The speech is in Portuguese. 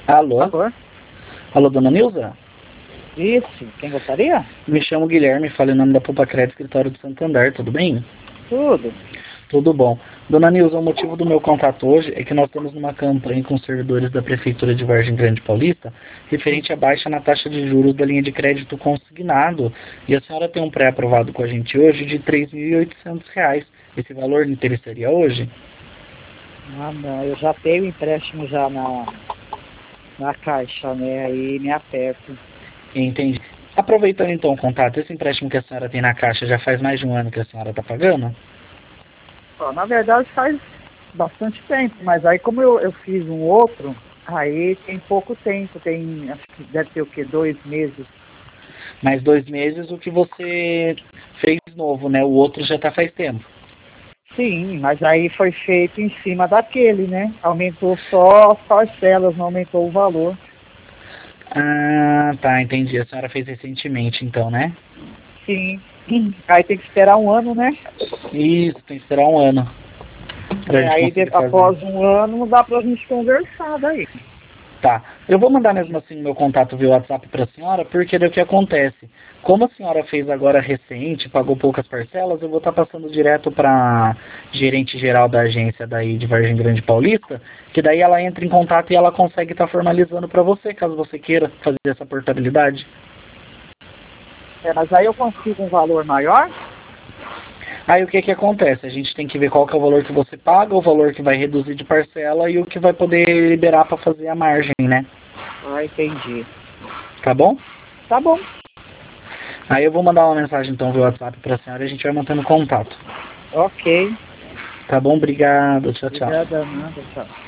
Alô? Alô? Alô, dona Nilza? Isso, quem gostaria? Me chamo Guilherme, falo em nome da Poupa Crédito, escritório de Santander, tudo bem? Tudo. Tudo bom. Dona Nilza, o motivo do meu contato hoje é que nós estamos numa campanha com os servidores da Prefeitura de Vargem Grande Paulista, referente à baixa na taxa de juros da linha de crédito consignado. E a senhora tem um pré-aprovado com a gente hoje de R$ 3.800. Esse valor lhe interessaria hoje? Ah, não, eu já tenho empréstimo já na caixa, né? Aí me aperto. Entendi. Aproveitando então o contato, esse empréstimo que a senhora tem na Caixa já faz mais de um ano que a senhora está pagando? Ó, na verdade faz bastante tempo, mas aí como eu fiz um outro, aí tem pouco tempo, tem, acho que deve ter o quê? 2 meses. Mais 2 meses o que você fez novo, né? O outro já está faz tempo. Sim, mas aí foi feito em cima daquele, né? Aumentou só as parcelas, não aumentou o valor. Ah, tá, entendi. A senhora fez recentemente então, né? Sim. Aí tem que esperar um ano, né? Isso, tem que esperar um ano pra É, gente aí conseguir fazer. após um ano dá pra gente conversar daí. Tá. Eu vou mandar mesmo assim meu contato via WhatsApp para a senhora, porque daí o que acontece? Como a senhora fez agora recente, pagou poucas parcelas, eu vou estar passando direto para gerente geral da agência daí de Vargem Grande Paulista, que daí ela entra em contato e ela consegue estar formalizando para você, caso você queira fazer essa portabilidade. É, mas aí eu consigo um valor maior? Aí o que que acontece? A gente tem que ver qual que é o valor que você paga, o valor que vai reduzir de parcela e o que vai poder liberar para fazer a margem, né? Ah, entendi. Tá bom? Tá bom. Aí eu vou mandar uma mensagem então via WhatsApp para a senhora e a gente vai mantendo contato. Ok. Tá bom? Obrigado. Tchau, tchau. Obrigada, nada, tchau.